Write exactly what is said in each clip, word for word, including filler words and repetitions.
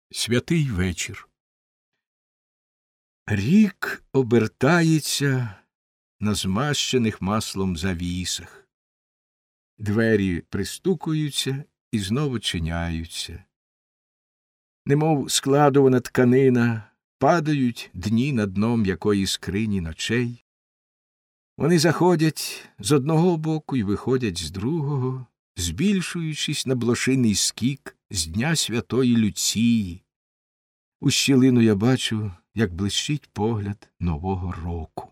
Святий вечір. Рік обертається на змащених маслом завісах. Двері пристукуються і знову чиняються. Немов складувана тканина, падають дні на дно м'якої скрині ночей. Вони заходять з одного боку і виходять з другого, збільшуючись на блошиний скік з Дня Святої Люції. У щілину я бачу, як блищить погляд Нового року.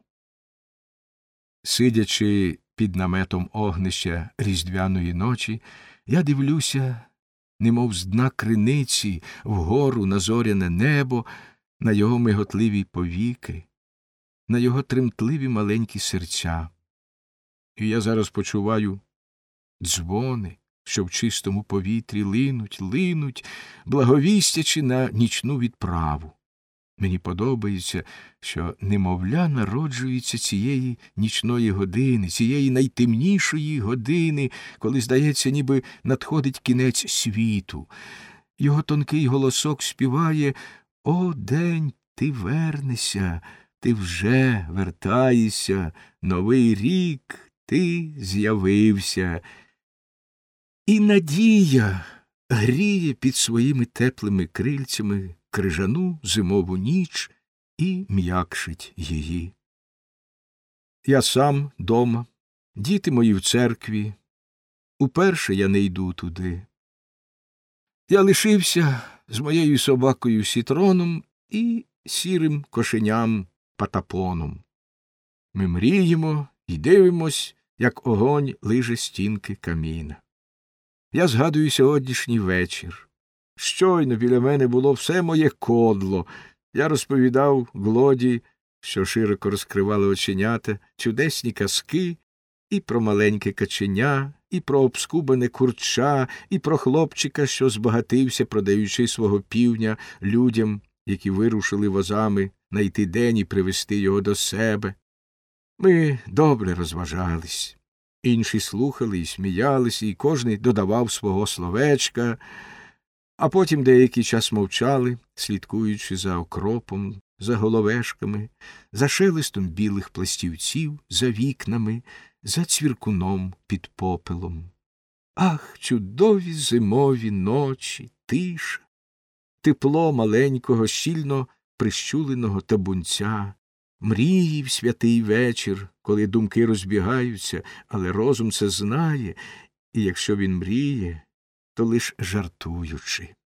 Сидячи під наметом огнища різдвяної ночі, я дивлюся, немов з дна криниці, вгору на зоряне небо, на його миготливі повіки, на його тремтливі маленькі серця. І я зараз почуваю дзвони, що в чистому повітрі линуть, линуть, благовістячи на нічну відправу. Мені подобається, що немовля народжується цієї нічної години, цієї найтемнішої години, коли, здається, ніби надходить кінець світу. Його тонкий голосок співає: «О, день, ти вернешся, ти вже вертаєшся, новий рік, ти з'явився». І надія гріє під своїми теплими крильцями крижану зимову ніч і м'якшить її. Я сам дома, діти мої в церкві, уперше я не йду туди. Я лишився з моєю собакою Сітроном і сірим кошеням Патапоном. Ми мріємо і дивимось, як огонь лиже стінки каміна. Я згадую сьогоднішній вечір. Щойно біля мене було все моє кодло. Я розповідав Глоді, що широко розкривали оченята, чудесні казки і про маленьке каченя, і про обскубане курча, і про хлопчика, що збагатився, продаючи свого півня людям, які вирушили возами найти день і привести його до себе. Ми добре розважались. Інші слухали і сміялися, і кожний додавав свого словечка, а потім деякий час мовчали, слідкуючи за окропом, за головешками, за шелестом білих пластівців, за вікнами, за цвіркуном під попелом. Ах, чудові зимові ночі, тиша, тепло маленького, щільно прищуленого табунця, мрії в святий вечір, коли думки розбігаються, але розум це знає, і якщо він мріє, то лиш жартуючи.